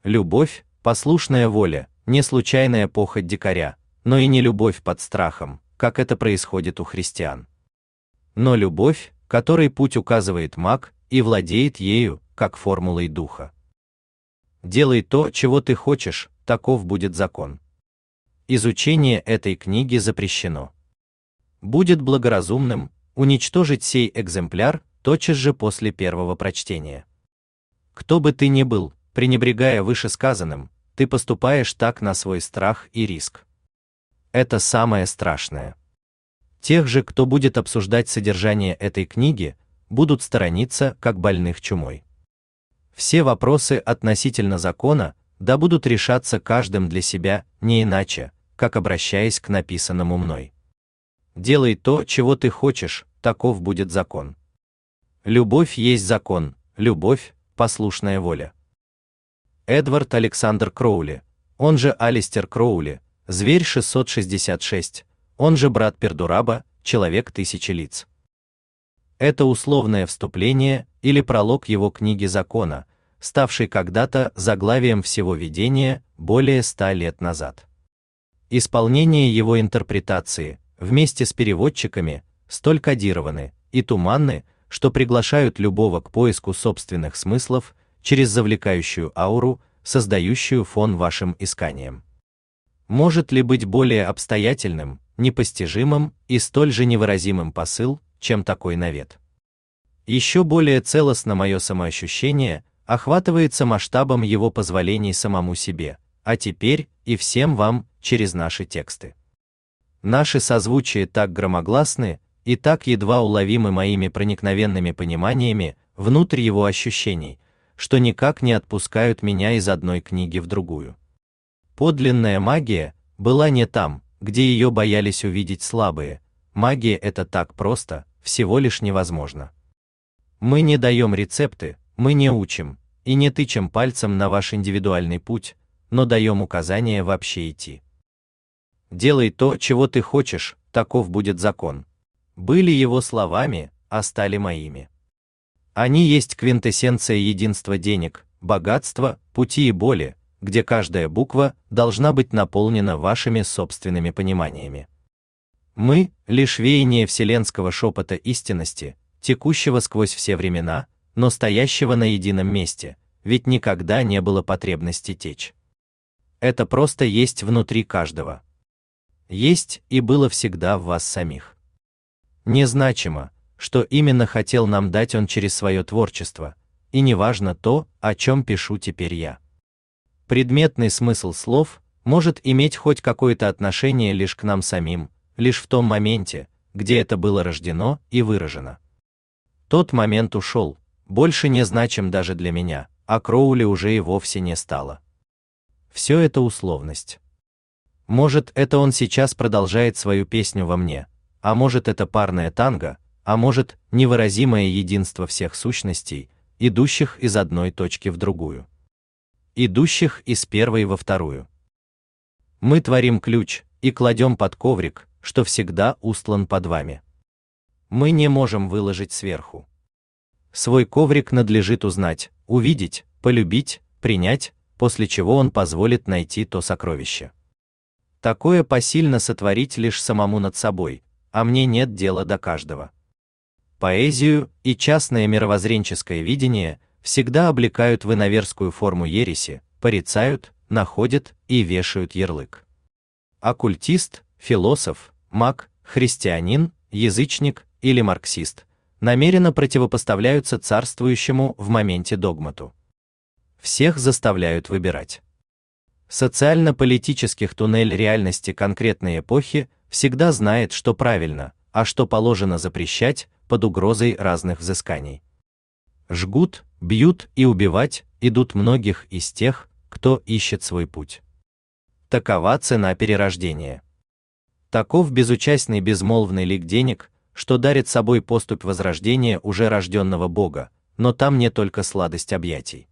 Любовь – послушная воля, не случайная похоть дикаря, но и не любовь под страхом, как это происходит у христиан. Но любовь, которой путь указывает маг и владеет ею, как формулой духа. Делай то, чего ты хочешь, таков будет закон. Изучение этой книги запрещено. Будет благоразумным уничтожить сей экземпляр тотчас же после первого прочтения. Кто бы ты ни был, пренебрегая вышесказанным, ты поступаешь так на свой страх и риск. Это самое страшное. Тех же, кто будет обсуждать содержание этой книги, будут сторониться как больных чумой. Все вопросы относительно закона да будут решаться каждым для себя, не иначе, как обращаясь к написанному мной. Делай то, чего ты хочешь, таков будет закон. Любовь есть закон, любовь – послушная воля. Эдвард Александр Кроули, он же Алистер Кроули, Зверь 666, он же брат Пердураба, Человек тысячи лиц. Это условное вступление или пролог его книги закона, ставшей когда-то заглавием всего видения более 100 лет назад. Исполнение его интерпретации, вместе с переводчиками, столь кодированы и туманны, что приглашают любого к поиску собственных смыслов через завлекающую ауру, создающую фон вашим исканиям. Может ли быть более обстоятельным, непостижимым и столь же невыразимым посыл, чем такой навет? Еще более целостно мое самоощущение охватывается масштабом его позволений самому себе, а теперь и всем вам через наши тексты. Наши созвучия так громогласны и так едва уловимы моими проникновенными пониманиями внутрь его ощущений, что никак не отпускают меня из одной книги в другую. Подлинная магия была не там, где ее боялись увидеть слабые. Магия — это так просто, всего лишь невозможно. Мы не даем рецепты, мы не учим и не тычем пальцем на ваш индивидуальный путь, но даем указания вообще идти. Делай то, чего ты хочешь, таков будет закон. Были его словами, а стали моими. Они есть квинтэссенция единства денег, богатства, пути и боли, где каждая буква должна быть наполнена вашими собственными пониманиями. Мы — лишь веяние вселенского шепота истинности, текущего сквозь все времена, но стоящего на едином месте, ведь никогда не было потребности течь. Это просто есть внутри каждого. Есть и было всегда в вас самих. Незначимо, что именно хотел нам дать он через свое творчество, и неважно то, о чем пишу теперь я. Предметный смысл слов может иметь хоть какое-то отношение лишь к нам самим, лишь в том моменте, где это было рождено и выражено. Тот момент ушел, больше не значим даже для меня, а Кроули уже и вовсе не стало. Все это условность. Может, это он сейчас продолжает свою песню во мне, а может, это парное танго, а может, невыразимое единство всех сущностей, идущих из одной точки в другую. Идущих из первой во вторую. Мы творим ключ и кладем под коврик, что всегда устлан под вами. Мы не можем выложить сверху. Свой коврик надлежит узнать, увидеть, полюбить, принять, после чего он позволит найти то сокровище. Такое посильно сотворить лишь самому над собой, а мне нет дела до каждого. Поэзию и частное мировоззренческое видение всегда облекают в иноверскую форму ереси, порицают, находят и вешают ярлык. Оккультист, философ, маг, христианин, язычник или марксист намеренно противопоставляются царствующему в моменте догмату. Всех заставляют выбирать. Социально-политических туннель реальности конкретной эпохи всегда знает, что правильно, а что положено запрещать под угрозой разных взысканий. Жгут, бьют и убивать идут многих из тех, кто ищет свой путь. Такова цена перерождения. Таков безучастный безмолвный лик денег, что дарит собой поступь возрождения уже рожденного Бога, но там не только сладость объятий.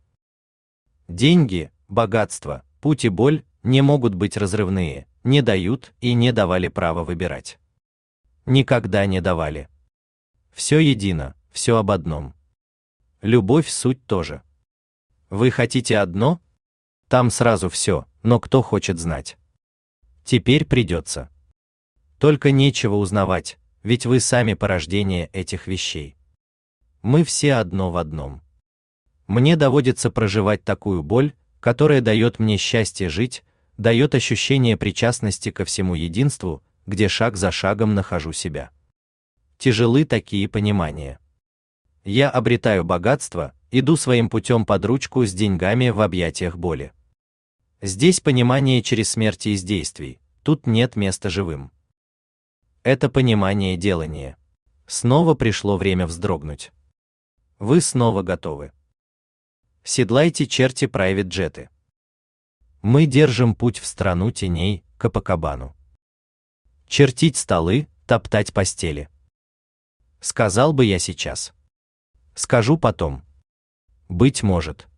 Деньги, богатство, путь и боль не могут быть разрывные, не дают и не давали права выбирать. Никогда не давали. Все едино, все об одном. Любовь суть тоже. Вы хотите одно? Там сразу все, но кто хочет знать? Теперь придется. Только нечего узнавать, ведь вы сами порождение этих вещей. Мы все одно в одном. Мне доводится проживать такую боль, которая дает мне счастье жить, дает ощущение причастности ко всему единству, где шаг за шагом нахожу себя. Тяжелы такие понимания. Я обретаю богатство, иду своим путем под ручку с деньгами в объятиях боли. Здесь понимание через смерть из действий, тут нет места живым. Это понимание делания. Снова пришло время вздрогнуть. Вы снова готовы. Седлайте черти прайвет-джеты. Мы держим путь в страну теней, Копакабану. Чертить столы, топтать постели. Сказал бы я сейчас. Скажу потом. Быть может.